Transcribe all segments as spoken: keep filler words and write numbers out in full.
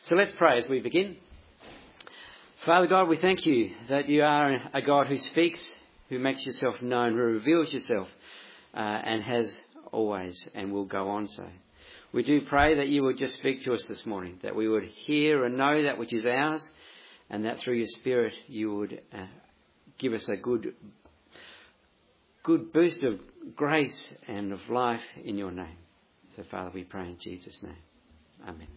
So let's pray as we begin. Father God, we thank you that you are a God who speaks, who makes yourself known, who reveals yourself, uh, and has always and will go on so. We do pray that you would just speak to us this morning, that we would hear and know that which is ours, and that through your Spirit you would uh, give us a good, good boost of grace and of life in your name. So Father, we pray in Jesus' name. Amen.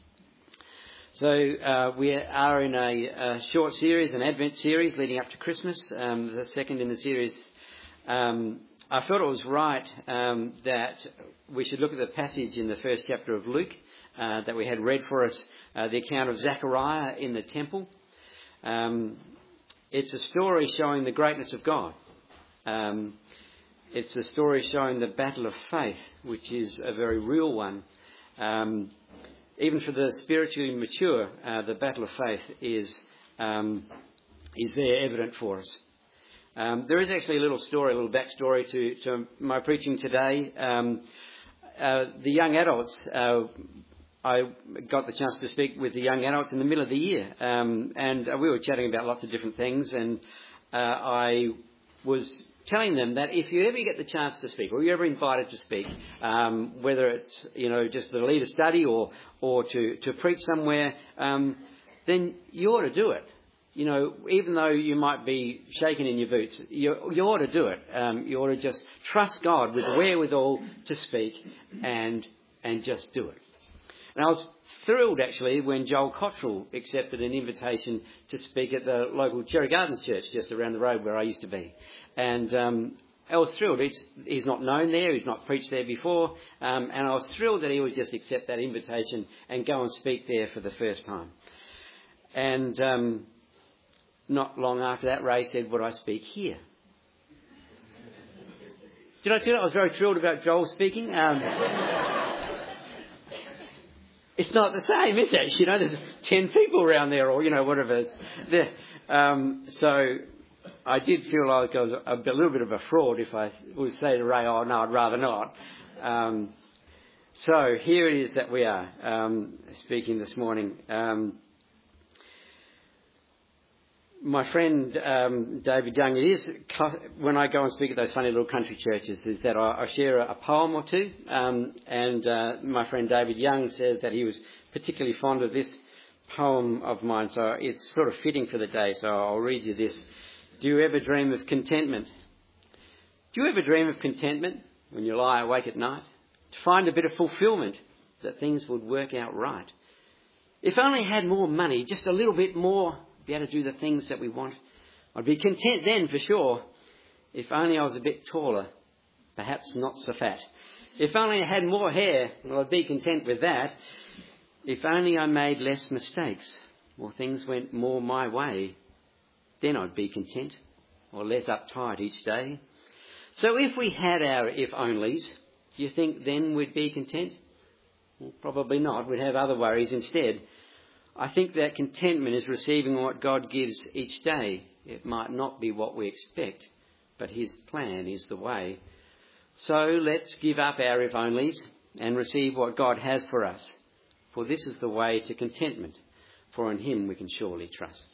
So uh, we are in a, a short series, an Advent series leading up to Christmas, um, the second in the series. Um, I felt it was right um, that we should look at the passage in the first chapter of Luke uh, that we had read for us, uh, the account of Zechariah in the temple. Um, it's a story showing the greatness of God. Um, it's a story showing the battle of faith, which is a very real one. Um, even for the spiritually mature, uh, the battle of faith is um, is there evident for us. Um, there is actually a little story, a little backstory to, to my preaching today. Um, uh, the young adults, uh, I got the chance to speak with the young adults in the middle of the year, um, and we were chatting about lots of different things, and uh, I was telling them that if you ever get the chance to speak, or you're ever invited to speak, um, whether it's, you know, just to lead a study or or to, to preach somewhere, um, then you ought to do it. You know, even though you might be shaking in your boots, you, you ought to do it. Um, you ought to just trust God with wherewithal to speak and and just do it. And I was thrilled, actually, when Joel Cottrell accepted an invitation to speak at the local Cherry Gardens Church just around the road where I used to be. And um, I was thrilled. He's, he's not known there. He's not preached there before. Um, and I was thrilled that he would just accept that invitation and go and speak there for the first time. And um, not long after that, Ray said, would I speak here? Did I tell you I was very thrilled about Joel speaking? Um, It's not the same, is it? You know, there's ten people around there, or, you know, whatever. There. Um, so I did feel like I was a, a little bit of a fraud if I would say to Ray, oh, no, I'd rather not. Um, so here it is that we are um, speaking this morning. Um, my friend um, David Young, it is, when I go and speak at those funny little country churches, is that I, I share a, a poem or two. Um, and uh, my friend David Young says that he was particularly fond of this poem of mine. So it's sort of fitting for the day. So I'll read you this. Do you ever dream of contentment? Do you ever dream of contentment when you lie awake at night? To find a bit of fulfilment, that things would work out right. If only I had more money, just a little bit more, be able to do the things that we want. I'd be content then for sure. If only I was a bit taller, perhaps not so fat. If only I had more hair, well, I'd be content with that. If only I made less mistakes, or things went more my way, then I'd be content, or less uptight each day. So if we had our if-onlys, do you think then we'd be content? Well, probably not. We'd have other worries instead. I think that contentment is receiving what God gives each day. It might not be what we expect, but his plan is the way. So let's give up our if-onlys and receive what God has for us. For this is the way to contentment, for in him we can surely trust.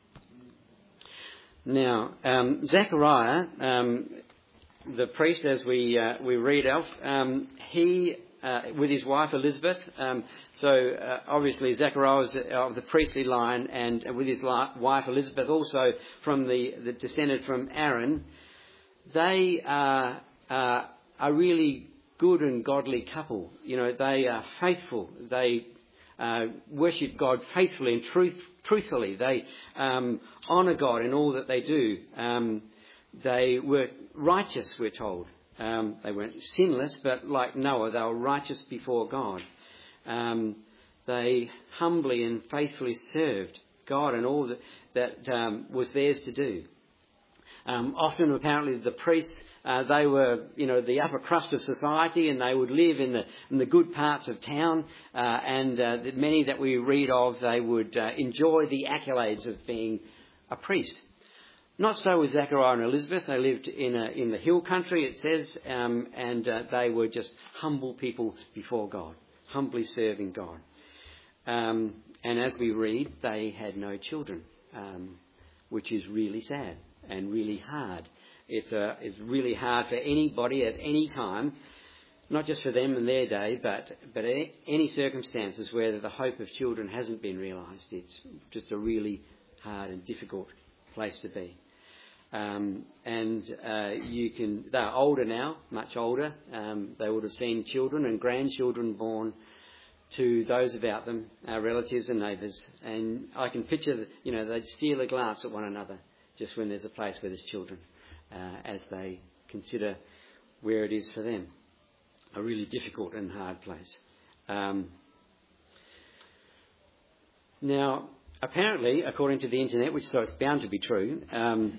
Now, um, Zechariah, um, the priest, as we uh, we read of, um, he... Uh, with his wife Elizabeth. Um, so uh, obviously Zechariah was of the priestly line, and with his li- wife Elizabeth, also from the, the descended from Aaron. They are uh, a really good and godly couple. You know, they are faithful. They uh, worship God faithfully and truth, truthfully. They um, honour God in all that they do. Um, they were righteous, we're told. Um, they weren't sinless, but like Noah, they were righteous before God. Um, they humbly and faithfully served God and all that, that um, was theirs to do. Um, often, apparently, the priests, uh, they were, you know, the upper crust of society, and they would live in the in the good parts of town. Uh, and uh, many that we read of, they would uh, enjoy the accolades of being a priest. Not so with Zechariah and Elizabeth. They lived in a, in the hill country, it says, um, and uh, they were just humble people before God, humbly serving God. Um, and as we read, they had no children, um, which is really sad and really hard. It's, a, it's really hard for anybody at any time, not just for them in their day, but, but any circumstances where the hope of children hasn't been realised. It's just a really hard and difficult place to be. Um, and uh, you can, they're older now, much older. Um, they would have seen children and grandchildren born to those about them, our relatives and neighbours. And I can picture, that, you know, they'd steal a glance at one another just when there's a place where there's children, uh, as they consider where it is for them. A really difficult and hard place. Um, now, apparently, according to the internet, which so it's bound to be true, um,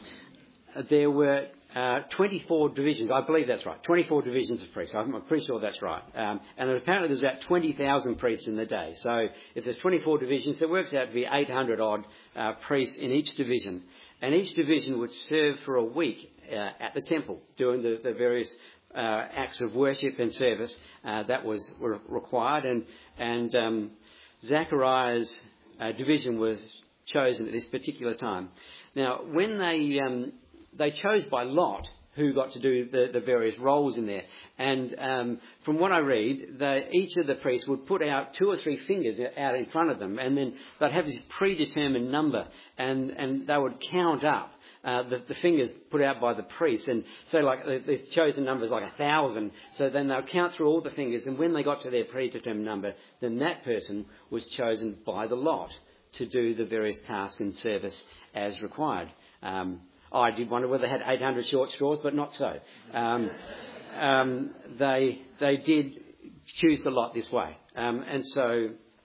there were uh, twenty-four divisions. I believe that's right. twenty-four divisions of priests. I'm pretty sure that's right. Um, and apparently there's about twenty thousand priests in the day. So if there's twenty-four divisions, that works out to be eight hundred odd uh, priests in each division. And each division would serve for a week uh, at the temple, doing the, the various uh, acts of worship and service uh, that was were required. And, and um, Zechariah's uh, division was chosen at this particular time. Now, when they... Um, They chose by lot who got to do the, the various roles in there. And um, from what I read, they, each of the priests would put out two or three fingers out in front of them, and then they'd have this predetermined number, and, and they would count up uh, the, the fingers put out by the priests. And so, like, the, the chosen number is like a thousand. So then they'll count through all the fingers, and when they got to their predetermined number, then that person was chosen by the lot to do the various tasks and service as required. Um, I did wonder whether they had eight hundred short straws, but not so. Um, um, they they did choose the lot this way. Um, and so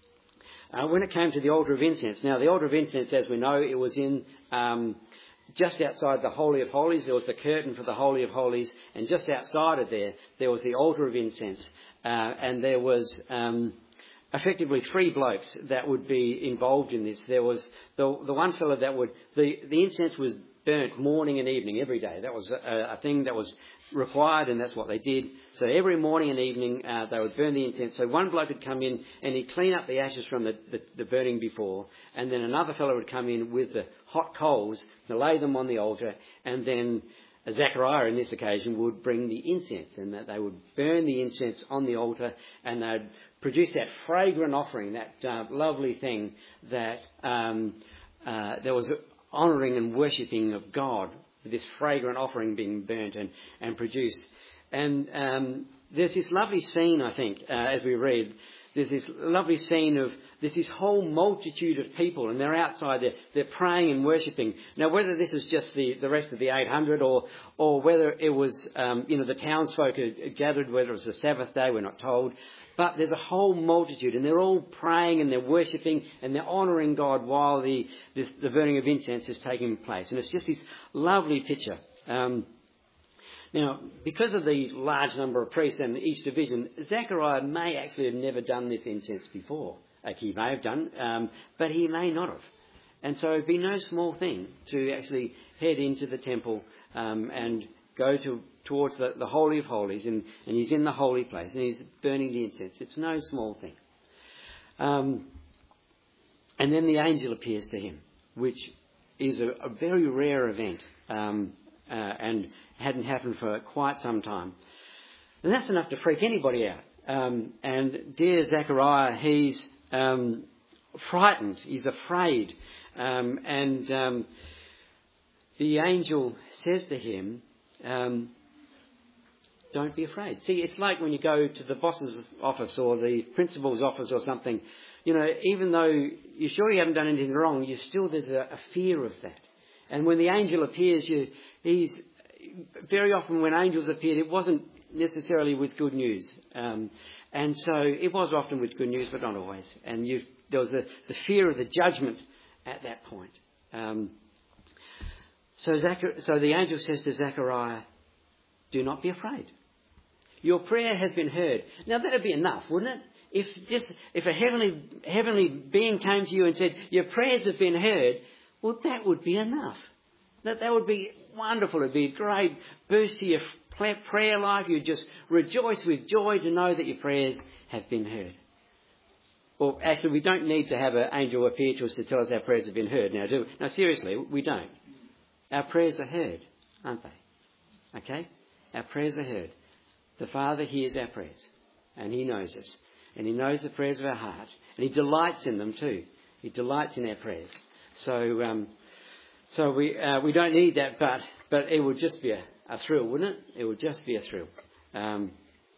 uh, when it came to the altar of incense, now the altar of incense, as we know, it was in um, just outside the Holy of Holies. There was the curtain for the Holy of Holies, and just outside of there, there was the altar of incense. Uh, and there was... Um, effectively three blokes that would be involved in this. There was the the one fellow that would... The, the incense was burnt morning and evening every day. That was a, a thing that was required, and that's what they did. So every morning and evening uh, they would burn the incense. So one bloke would come in and he'd clean up the ashes from the, the, the burning before, and then another fellow would come in with the hot coals to lay them on the altar, and then Zechariah in this occasion would bring the incense, and that they would burn the incense on the altar, and they'd produce that fragrant offering, that uh, lovely thing that um, uh, there was honouring and worshipping of God, this fragrant offering being burnt and, and produced. And um, there's this lovely scene, I think, uh, as we read, there's this lovely scene of there's this whole multitude of people, and they're outside, they're, they're praying and worshipping. Now, whether this is just the, the rest of the eight hundred or or whether it was, um, you know, the townsfolk had gathered, whether it was the Sabbath day, we're not told. But there's a whole multitude, and they're all praying and they're worshipping and they're honouring God while the, the, the burning of incense is taking place. And it's just this lovely picture. Um, now, because of the large number of priests and each division, Zechariah may actually have never done this incense before. Like he may have done, um, but he may not have. And so it'd be no small thing to actually head into the temple um, and go to towards the, the Holy of Holies, and, and he's in the holy place, and he's burning the incense. It's no small thing. Um, and then the angel appears to him, which is a, a very rare event, um, uh, and hadn't happened for quite some time. And that's enough to freak anybody out. Um, and dear Zechariah, he's um, frightened, he's afraid. Um, and um, the angel says to him, um, don't be afraid. See, it's like when you go to the boss's office or the principal's office or something. You know, even though you're sure you haven't done anything wrong, you still there's a, a fear of that. And when the angel appears, you, he's very often when angels appeared, it wasn't necessarily with good news. Um, and so it was often with good news, but not always. And you, there was the, the fear of the judgment at that point. Um, so, Zachar- so the angel says to Zechariah, do not be afraid. Your prayer has been heard. Now that'd be enough, wouldn't it? If just if a heavenly heavenly being came to you and said, your prayers have been heard, well, that would be enough. That that would be wonderful. It'd be a great boost to your prayer life. You'd just rejoice with joy to know that your prayers have been heard. Or actually, we don't need to have an angel appear to us to tell us our prayers have been heard. Now, do now seriously, we don't. Our prayers are heard, aren't they? Okay? Our prayers are heard. The Father hears our prayers, and he knows us, and he knows the prayers of our heart, and he delights in them too. He delights in our prayers. So, um, so we uh, we don't need that, but but it would just be a, a thrill, wouldn't it? It would just be a thrill. Um,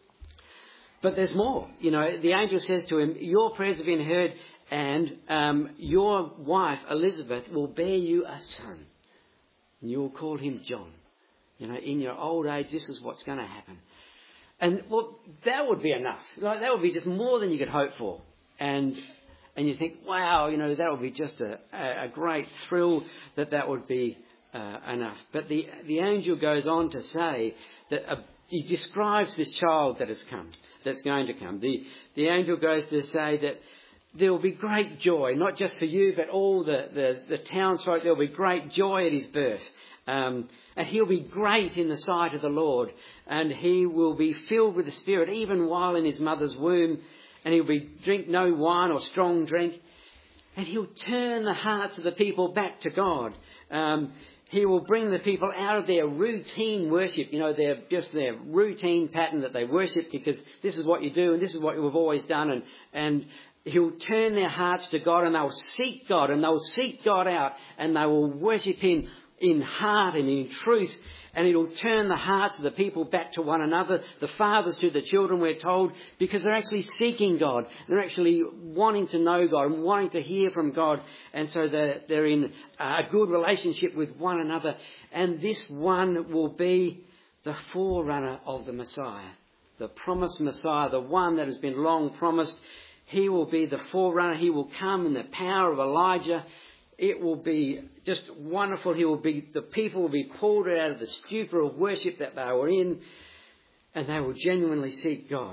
but there's more. You know, the angel says to him, "Your prayers have been heard, and um, your wife Elizabeth will bear you a son, and you will call him John." You know, in your old age, this is what's going to happen. And, well, that would be enough. Like, that would be just more than you could hope for. And and you think, wow, you know, that would be just a, a, a great thrill that that would be uh, enough. But the the angel goes on to say that a, he describes this child that has come, that's going to come. The, the angel goes to say that there will be great joy, not just for you, but all the, the, the townsfolk. There will be great joy at his birth. Um, and he'll be great in the sight of the Lord, and he will be filled with the Spirit even while in his mother's womb, and he'll be drink no wine or strong drink, and he'll turn the hearts of the people back to God. Um, he will bring the people out of their routine worship, you know, their just their routine pattern that they worship because this is what you do and this is what you've always done, and and he'll turn their hearts to God, and they'll seek God, and they'll seek God out, and they will worship him in heart and in truth, and it'll turn the hearts of the people back to one another, the fathers to the children, we're told, because they're actually seeking God. They're actually wanting to know God and wanting to hear from God, and so they're, they're in a good relationship with one another. And this one will be the forerunner of the Messiah, the promised Messiah, the one that has been long promised. He will be the forerunner. He will come in the power of Elijah. It will be just wonderful. He will be, the people will be pulled out of the stupor of worship that they were in, and they will genuinely seek God,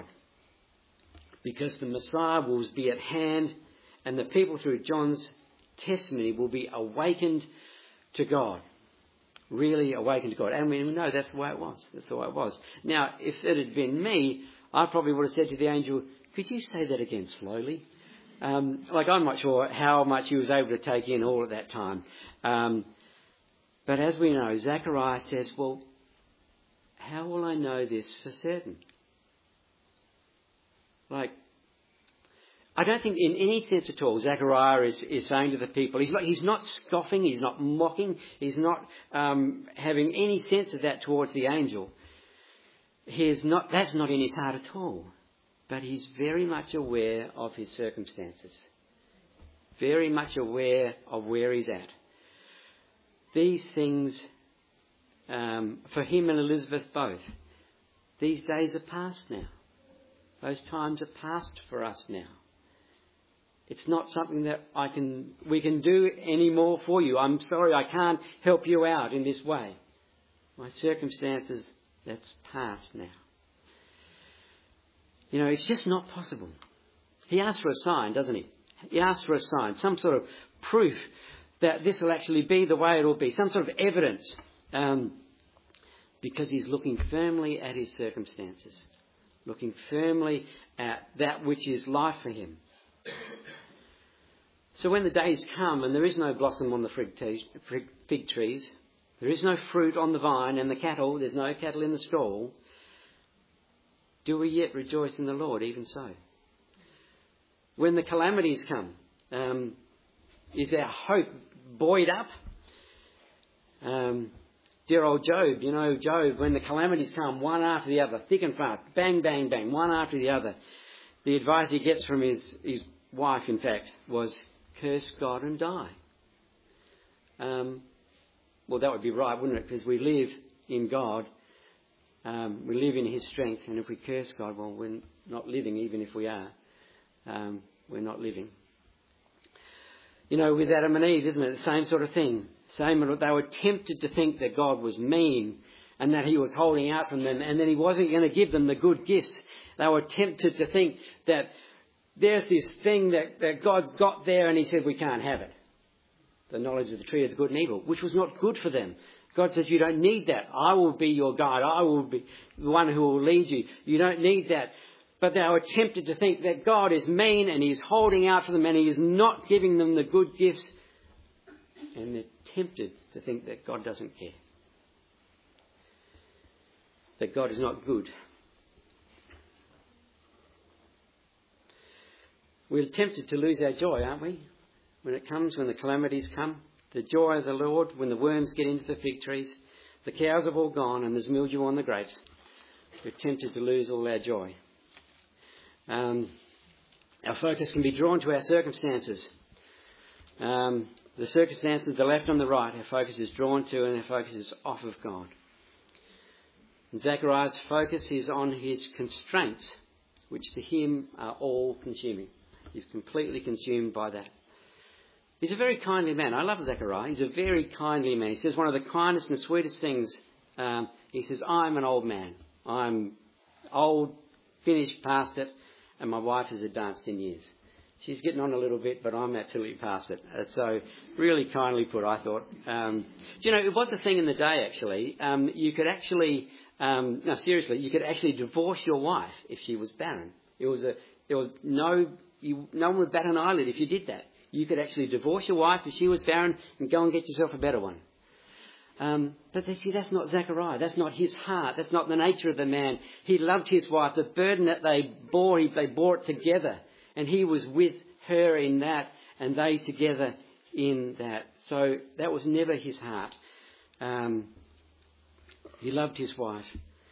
because the Messiah will be at hand, and the people through John's testimony will be awakened to God, really awakened to God. And we know that's the way it was. That's the way it was. Now, if it had been me, I probably would have said to the angel, "Could you say that again slowly?" Um, like, I'm not sure how much he was able to take in all at that time. Um, but as we know, Zechariah says, well, how will I know this for certain? Like, I don't think in any sense at all Zechariah is, is saying to the people, he's, like, he's not scoffing, he's not mocking, he's not um, having any sense of that towards the angel. He is not, that's not in his heart at all. But he's very much aware of his circumstances, very much aware of where he's at. These things, um, for him and Elizabeth both, these days are past now. Those times are past for us now. It's not something that I can, we can do any more for you. I'm sorry, I can't help you out in this way. My circumstances, that's past now. You know, it's just not possible. He asks for a sign, doesn't he? He asks for a sign, some sort of proof that this will actually be the way it will be, some sort of evidence, um, because he's looking firmly at his circumstances, looking firmly at that which is life for him. So when the days come and there is no blossom on the fig, te- fig trees, there is no fruit on the vine, and the cattle, there's no cattle in the stall, do we yet rejoice in the Lord, even so? When the calamities come, um, is our hope buoyed up? Um, dear old Job, you know, Job, when the calamities come, one after the other, thick and fast, bang, bang, bang, one after the other, the advice he gets from his, his wife, in fact, was curse God and die. Um, well, that would be right, wouldn't it? Because we live in God. Um, we live in his strength, and if we curse God, well, we're not living, even if we are. Um, we're not living. You know, with Adam and Eve, isn't it? The same sort of thing. Same, they were tempted to think that God was mean and that he was holding out from them, and then he wasn't going to give them the good gifts. They were tempted to think that there's this thing that, that God's got there, and he said, we can't have it. The knowledge of the tree of good and evil, which was not good for them. God says, you don't need that. I will be your guide. I will be the one who will lead you. You don't need that. But they were tempted to think that God is mean and he's holding out for them and he is not giving them the good gifts. And they're tempted to think that God doesn't care. That God is not good. We're tempted to lose our joy, aren't we? When it comes, when the calamities come. The joy of the Lord, when the worms get into the fig trees, the cows have all gone and there's mildew on the grapes. We're tempted to lose all our joy. Um, our focus can be drawn to our circumstances. Um, the circumstances, the left and the right, our focus is drawn to and our focus is off of God. And Zechariah's focus is on his constraints, which to him are all consuming. He's completely consumed by that. He's a very kindly man. I love Zechariah. He's a very kindly man. He says one of the kindest and sweetest things. Um, he says, I'm an old man. I'm old, finished, past it, and my wife has advanced in years. She's getting on a little bit, but I'm absolutely past it. Uh, so really kindly put, I thought. Um, do you know, it was a thing in the day, actually. Um, you could actually, um, no, seriously, you could actually divorce your wife if she was barren. It was a, there was no, you, no one would bat an eyelid if you did that. You could actually divorce your wife if she was barren and go and get yourself a better one. Um, but they see, that's not Zechariah. That's not his heart. That's not the nature of the man. He loved his wife. The burden that they bore, they bore it together. And he was with her in that, and they together in that. So that was never his heart. Um, he loved his wife.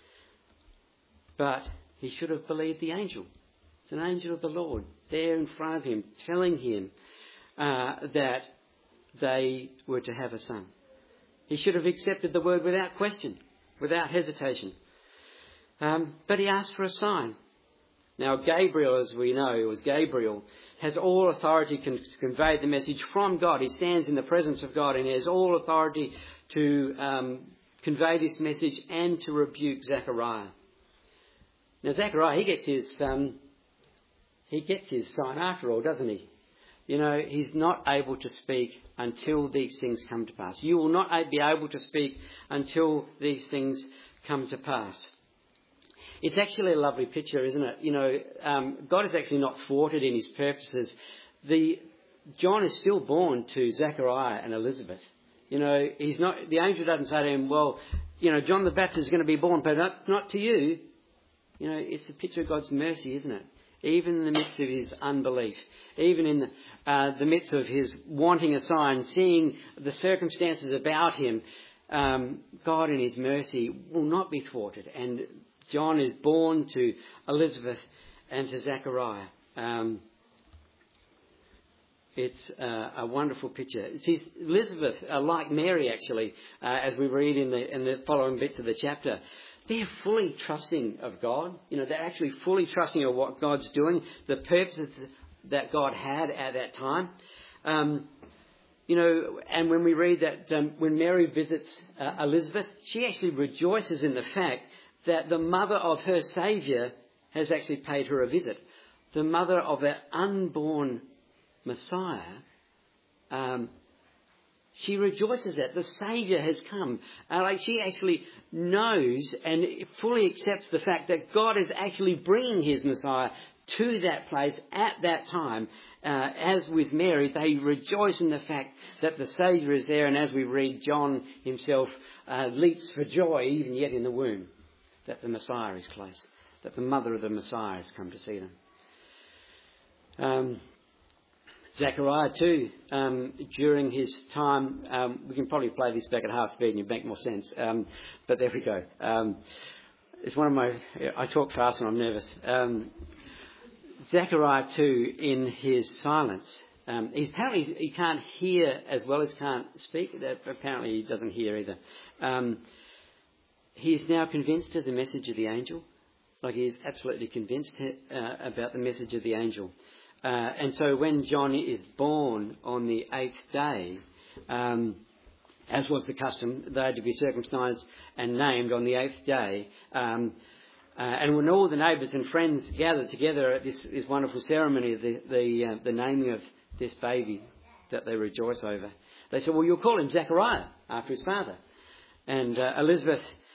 But he should have believed the angel. It's an angel of the Lord there in front of him, telling him uh, that they were to have a son. He should have accepted the word without question, without hesitation. Um, but he asked for a sign. Now, Gabriel, as we know, it was Gabriel, has all authority to convey the message from God. He stands in the presence of God and he has all authority to um, convey this message and to rebuke Zechariah. Now, Zechariah, he gets his um, he gets his sign after all, doesn't he? You know, he's not able to speak until these things come to pass. You will not be able to speak until these things come to pass. It's actually a lovely picture, isn't it? You know, um, God is actually not thwarted in his purposes. The John is still born to Zechariah and Elizabeth. You know, he's not. The angel doesn't say to him, "Well, you know, John the Baptist is going to be born, but not, not to you." You know, it's a picture of God's mercy, isn't it? Even in the midst of his unbelief, even in the, uh, the midst of his wanting a sign, seeing the circumstances about him, um, God in his mercy will not be thwarted. And John is born to Elizabeth and to Zechariah. Um, it's uh, a wonderful picture. See, Elizabeth, uh, like Mary actually, uh, as we read in the, in the following bits of the chapter, they're fully trusting of God. You know, they're actually fully trusting of what God's doing, the purposes that God had at that time. Um, you know, and when we read that um, when Mary visits uh, Elizabeth, she actually rejoices in the fact that the mother of her Saviour has actually paid her a visit. The mother of that unborn Messiah, um, she rejoices that the Saviour has come. Uh, like she actually knows and fully accepts the fact that God is actually bringing his Messiah to that place at that time. Uh, as with Mary, they rejoice in the fact that the Saviour is there. And as we read, John himself uh, leaps for joy even yet in the womb that the Messiah is close, that the mother of the Messiah has come to see them. Um, Zechariah too, um, during his time, um, we can probably play this back at half speed and it'll make more sense, um, but there we go. Um, it's one of my, I talk fast when I'm nervous. Um, Zechariah too, in his silence, um, he's apparently he can't hear as well as can't speak. Apparently he doesn't hear either. Um, he is now convinced of the message of the angel. Like he is absolutely convinced uh, about the message of the angel. Uh, and so when John is born on the eighth day, um, as was the custom, they had to be circumcised and named on the eighth day. Um, uh, and when all the neighbours and friends gathered together at this, this wonderful ceremony, the the, uh, the naming of this baby that they rejoice over, they said, well, you'll call him Zechariah after his father. And uh, Elizabeth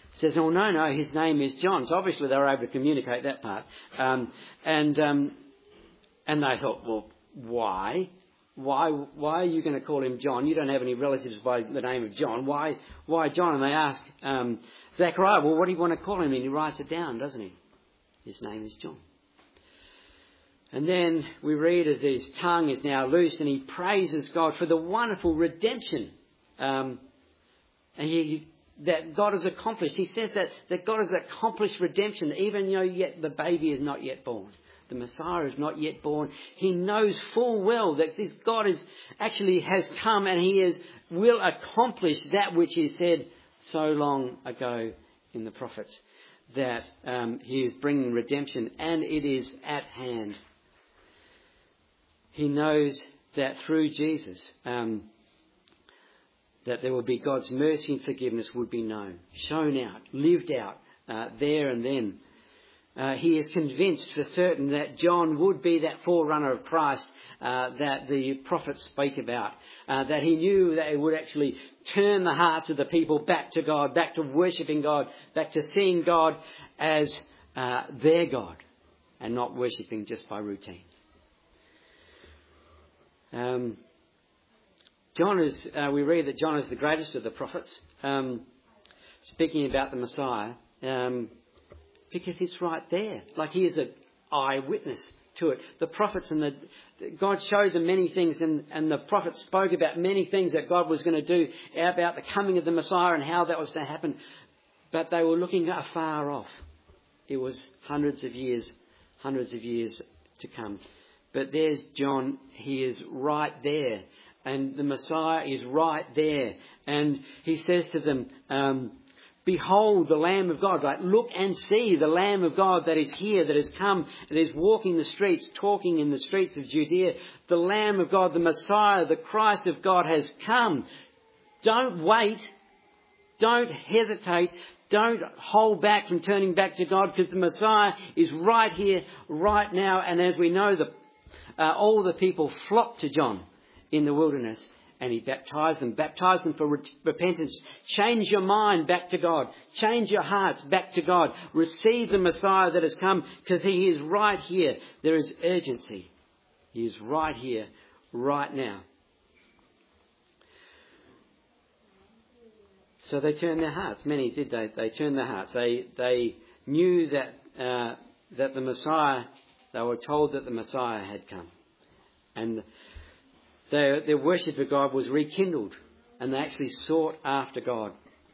says, oh, no, no, his name is John. So obviously they were able to communicate that part. Um, and um, and they thought, well, why? Why why are you going to call him John? You don't have any relatives by the name of John. Why why John? And they ask um, Zechariah, well, what do you want to call him? And he writes it down, doesn't he? His name is John. And then we read as his tongue is now loosed and he praises God for the wonderful redemption um, and he, that God has accomplished. He says that, that God has accomplished redemption even though yet the baby is not yet born. The Messiah is not yet born. He knows full well that this God is actually has come and he is will accomplish that which he said so long ago in the prophets, that um, he is bringing redemption and it is at hand. He knows that through Jesus, um, that there will be God's mercy and forgiveness would be known, shown out, lived out uh, there and then. Uh, he is convinced for certain that John would be that forerunner of Christ uh, that the prophets speak about. Uh, that he knew that it would actually turn the hearts of the people back to God, back to worshipping God, back to seeing God as uh, their God and not worshipping just by routine. Um, John is, uh, we read that John is the greatest of the prophets, um, speaking about the Messiah. Um, Because it's right there. Like he is an eyewitness to it. The prophets and the God showed them many things and, and the prophets spoke about many things that God was going to do about the coming of the Messiah and how that was to happen. But they were looking afar off. It was hundreds of years, hundreds of years to come. But there's John. He is right there. And the Messiah is right there. And he says to them, um, behold the Lamb of God. Like, look and see the Lamb of God that is here, that has come, that is walking the streets, talking in the streets of Judea. The Lamb of God, the Messiah, the Christ of God has come. Don't wait. Don't hesitate. Don't hold back from turning back to God, because the Messiah is right here, right now. And as we know, the, uh, all the people flocked to John in the wilderness. And he baptized them, baptized them for re- repentance. Change your mind back to God. Change your hearts back to God. Receive the Messiah that has come, because he is right here. There is urgency. He is right here, right now. So they turned their hearts. Many did. They they turned their hearts. They they knew that uh, that the Messiah. They were told that the Messiah had come, and Their, their worship of God was rekindled, and they actually sought after God.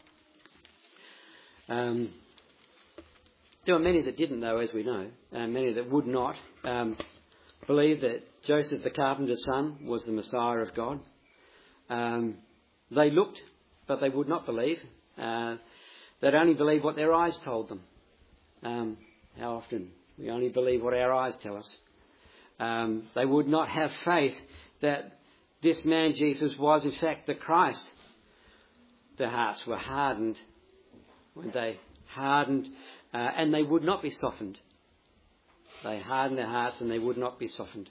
Um, there were many that didn't, though, as we know. Uh, many that would not um, believe that Joseph the carpenter's son was the Messiah of God. Um, they looked, but they would not believe. Uh, they'd only believe what their eyes told them. Um, how often we only believe what our eyes tell us. Um, they would not have faith that this man Jesus was in fact the Christ. Their hearts were hardened when they hardened, uh, and they would not be softened. They hardened their hearts and they would not be softened.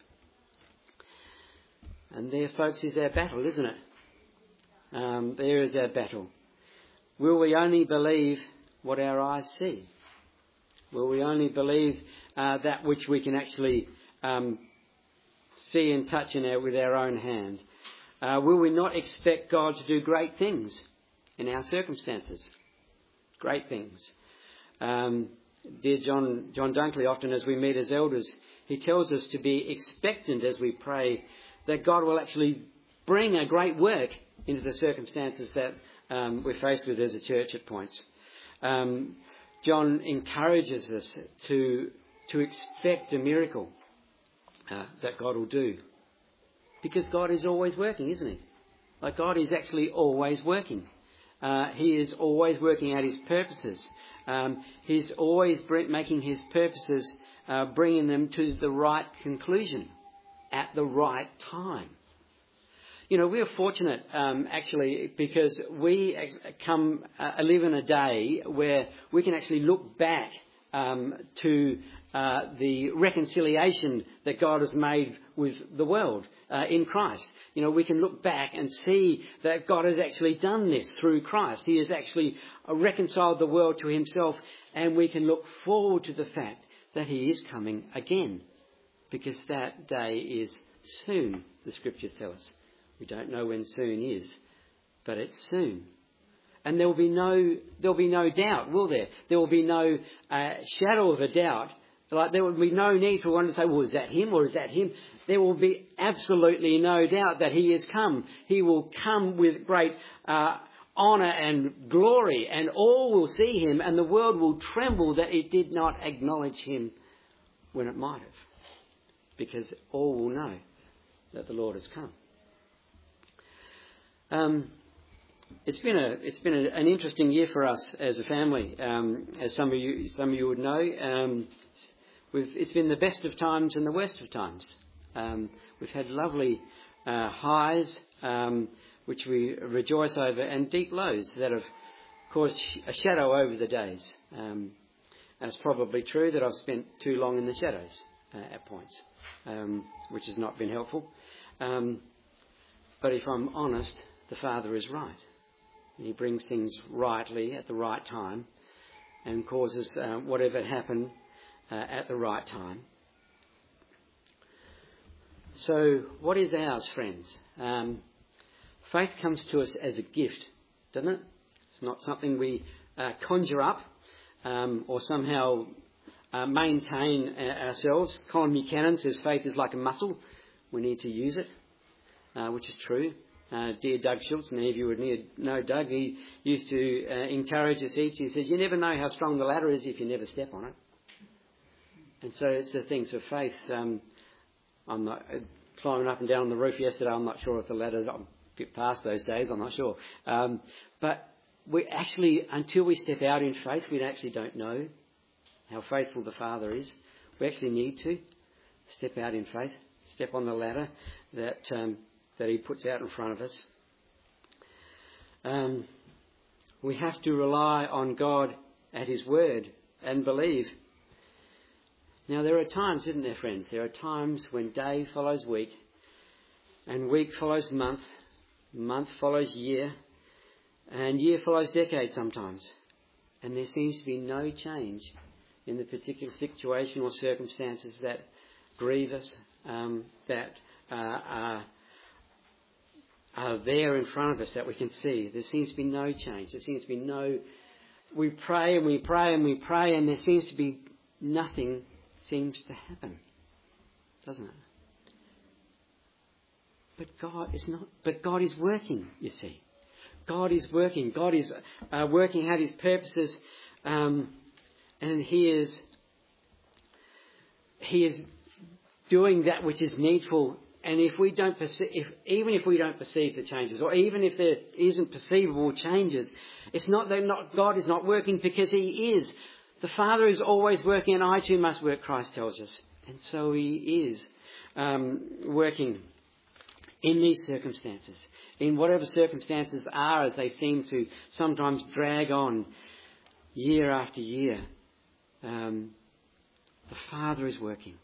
And there, folks, is our battle, isn't it? Um, there is our battle. Will we only believe what our eyes see? Will we only believe uh, that which we can actually um, see and touch in our, with our own hand? Uh, will we not expect God to do great things in our circumstances? Great things. Um, dear John, John Dunkley, often as we meet as elders, he tells us to be expectant as we pray that God will actually bring a great work into the circumstances that um, we're faced with as a church at points. Um, John encourages us to, to expect a miracle Uh, that God will do. Because God is always working, isn't he? Like, God is actually always working. Uh, he is always working out his purposes. Um, he's always bring, making his purposes, uh, bringing them to the right conclusion at the right time. You know, we're fortunate, um, actually, because we come uh, live in a day where we can actually look back um, to uh, the reconciliation that God has made with the world uh, in Christ. You know, we can look back and see that God has actually done this through Christ. He has actually reconciled the world to himself, and we can look forward to the fact that he is coming again, because that day is soon, the scriptures tell us. We don't know when soon is, but it's soon. And there will be no, there will be no doubt, will there? There will be no uh, shadow of a doubt. Like there will be no need for one to say, well, is that him or is that him? There will be absolutely no doubt that he has come. He will come with great uh, honour and glory, and all will see him, and the world will tremble that it did not acknowledge him when it might have, because all will know that the Lord has come. Um, it's been a it's been a, an interesting year for us as a family, um, as some of you some of you would know. Um, we've it's been the best of times and the worst of times. Um, we've had lovely uh, highs, um, which we rejoice over, and deep lows that have caused a shadow over the days. Um, and it's probably true that I've spent too long in the shadows uh, at points, um, which has not been helpful. Um, but if I'm honest, the Father is right. He brings things rightly at the right time and causes uh, whatever happened uh, at the right time. So what is ours, friends? Um, faith comes to us as a gift, doesn't it? It's not something we uh, conjure up um, or somehow uh, maintain uh, ourselves. Colin Buchanan says faith is like a muscle. We need to use it, uh, which is true. Uh, dear Doug Schultz, many of you would know Doug, he used to uh, encourage us each. He says, you never know how strong the ladder is if you never step on it. And so it's the things of faith. Um, I'm not uh, climbing up and down on the roof yesterday. I'm not sure if the ladder's I'm a bit past those days. I'm not sure. Um, but we actually, until we step out in faith, we actually don't know how faithful the Father is. We actually need to step out in faith, step on the ladder that um, that he puts out in front of us. Um, we have to rely on God at his word and believe. Now, there are times, isn't there, friends? There are times when day follows week, and week follows month, month follows year, and year follows decade sometimes. And there seems to be no change in the particular situation or circumstances that grieve us, um, that uh, are are there in front of us that we can see. There seems to be no change. There seems to be no... We pray and we pray and we pray, and there seems to be nothing seems to happen, doesn't it? But God is not... But God is working, you see. God is working. God is uh, working out his purposes, um, and he is... He is doing that which is needful. And if we don't perceive, if, even if we don't perceive the changes, or even if there isn't perceivable changes, it's not that not, God is not working, because he is. The Father is always working, and I too must work, Christ tells us. And so he is um, working in these circumstances, in whatever circumstances are, as they seem to sometimes drag on year after year. Um, the Father is working.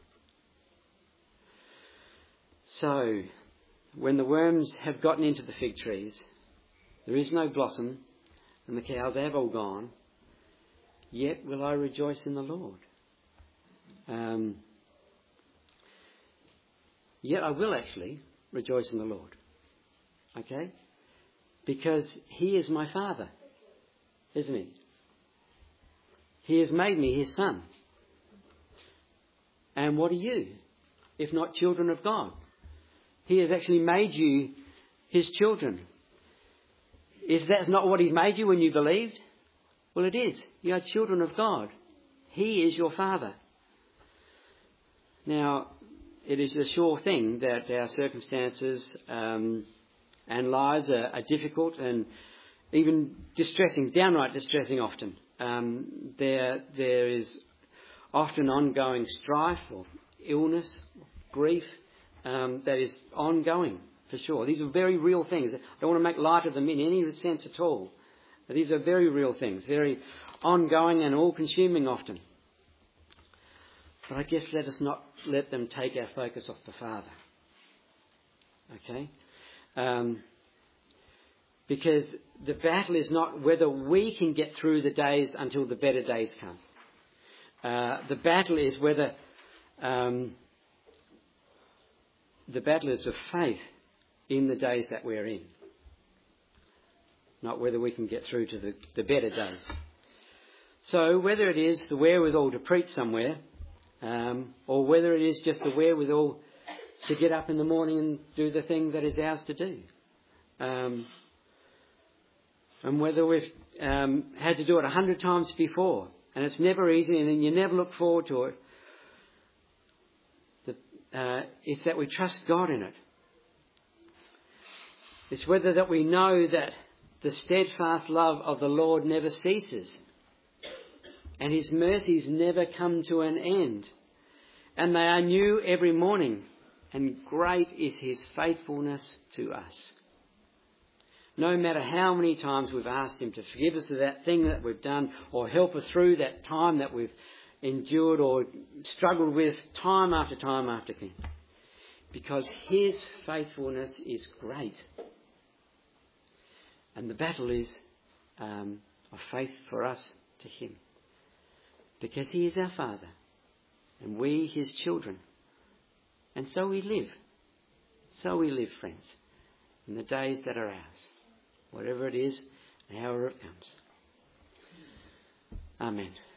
So, when the worms have gotten into the fig trees, there is no blossom, and the cows have all gone, yet will I rejoice in the Lord. Um, yet I will actually rejoice in the Lord. Okay? Because he is my Father, isn't he? He has made me his son. And what are you, if not children of God? He has actually made you his children. Is that not what he's made you when you believed? Well, it is. You are children of God. He is your Father. Now, it is a sure thing that our circumstances um, and lives are, are difficult and even distressing, downright distressing often. Um, there, there is often ongoing strife or illness, or grief, Um, that is ongoing, for sure. These are very real things. I don't want to make light of them in any sense at all. But these are very real things, very ongoing and all-consuming often. But I guess let us not let them take our focus off the Father. Okay? Um, because the battle is not whether we can get through the days until the better days come. Uh, the battle is whether... Um, the battle is of faith in the days that we're in. Not whether we can get through to the, the better days. So whether it is the wherewithal to preach somewhere, um, or whether it is just the wherewithal to get up in the morning and do the thing that is ours to do. Um, and whether we've um, had to do it a hundred times before, and it's never easy, and then you never look forward to it. The, uh, it's that we trust God in it. It's whether that we know that the steadfast love of the Lord never ceases, and his mercies never come to an end, and they are new every morning, and great is his faithfulness to us. No matter how many times we've asked him to forgive us of that thing that we've done, or help us through that time that we've endured or struggled with time after time after again. Because his faithfulness is great. And the battle is um, of faith for us to him. Because he is our Father. And we his children. And so we live. So we live, friends. In the days that are ours. Whatever it is and however it comes. Amen.